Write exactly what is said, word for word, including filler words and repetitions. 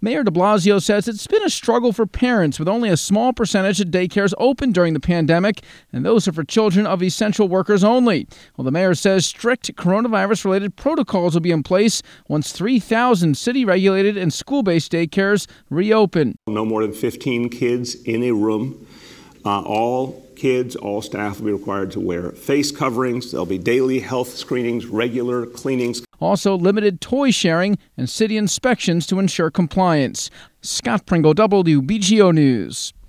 Mayor de Blasio says it's been a struggle for parents with only a small percentage of daycares open during the pandemic, and those are for children of essential workers only. Well, the mayor says strict coronavirus-related protocols will be in place once three thousand city-regulated and school-based daycares reopen. No more than fifteen kids in a room. Uh, all kids, all staff will be required to wear face coverings. There'll be daily health screenings, regular cleanings. Also, limited toy sharing and city inspections to ensure compliance. Scott Pringle, W B G O News.